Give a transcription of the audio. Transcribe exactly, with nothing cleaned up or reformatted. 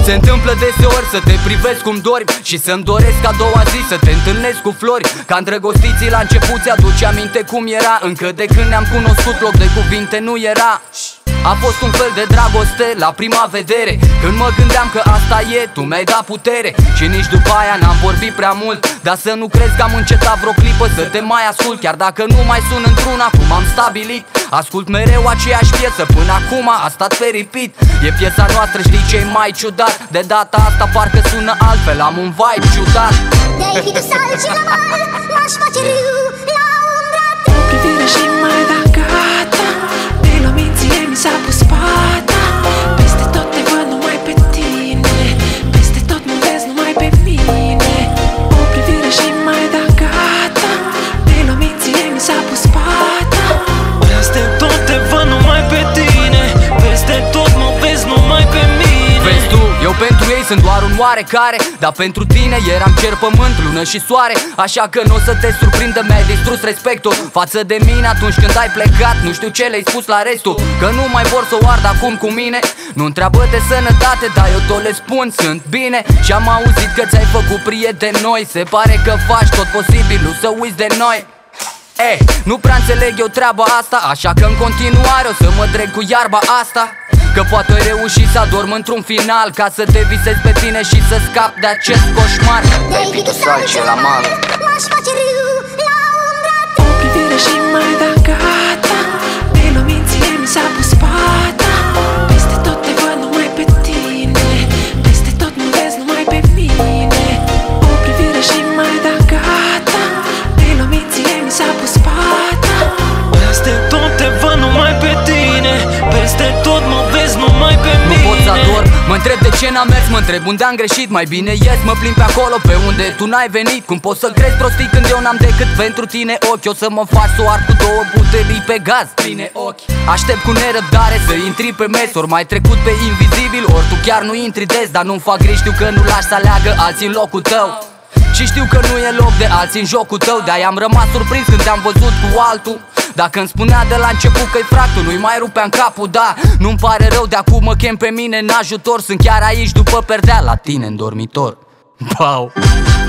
Se întâmplă deseori să te privesc cum dormi și să-mi doresc a doua zi să te întâlnesc cu flori. Ca îndrăgostiții la început ți-aduce aminte cum era, încă de când ne-am cunoscut loc de cuvinte nu era. A fost un fel de dragoste la prima vedere, când mă gândeam că asta e, tu mi-ai dat putere. Și nici după aia n-am vorbit prea mult, dar să nu crezi că am încetat vreo clipă să te mai ascult. Chiar dacă nu mai sun într-una cum am stabilit, ascult mereu aceeași piesă, până acum a stat pe repeat. E piesa noastră, știi ce-i mai ciudat? De data asta parcă sună altfel, am un vibe ciudat. De-ai fi tu salci la mal, m-aș face râu la umbra ta. O privire și mai da gata, pe la minție mi s-a pus pata. Peste tot te văd numai pe tine, peste tot mă vezi numai pe mine. O privire și mai da gata, pe la minție mi s-a pus pata. Peste tot te văd numai pe tine, peste tot mă vezi numai pe mine. Vezi tu, eu pentru ei sunt doar un oarecare, dar pentru tine eram cer, pământ, lună și soare. Așa că nu o să te surprindă, mi-ai distrus respectul față de mine atunci când ai plecat. Nu știu ce le-ai spus la restul, că nu mai vor să o ard acum cu mine. Nu întreabă de sănătate, dar eu tot le spun, sunt bine. Și am auzit că ți-ai făcut prieteni noi, se pare că faci tot posibilul să uiți de noi. Ei, nu prea înțeleg eu treaba asta, așa că în continuare o să mă dreg cu iarba asta. Că poate ai reușit să adorm într-un final, ca să te visezi pe tine și să scap de acest coșmar. De-ai fi tu salci la mal, m-aș face râu la umbra ta. O privire și mai da gata, pe la minție mi s-a pus pata. Peste tot te văd numai pe tine, peste tot mă vezi numai pe mine. O privire și mai da gata, pe la minție mi s-a pus pata. Peste tot te văd numai pe tine, peste tot mă vezi numai pe mine. Nu pot să ador, mă întreb de ce n-am mers, mă întreb unde am greșit. Mai bine ies, mă plimb pe acolo pe unde tu n-ai venit. Cum poți să crezi prostii când eu n-am decât pentru tine ochi? O să mă faci să o ard cu două butelii pe gaz pline ochi. Aștept cu nerăbdare să intri pe mes, ori mai trecut pe invizibil, ori tu chiar nu intri des. Dar nu-mi fac griji, știu că nu lași să aleagă alții în locul tău. Și știu că nu e loc de alții în jocul tău, de-aia am rămas surprins când te-am văzut cu altul. Dacă îmi spunea de la început că-i fractul, nu-i mai rupeam capul, da. Nu-mi pare rău, de acum mă chem pe mine în ajutor. Sunt chiar aici după perdea la tine în dormitor. Wow.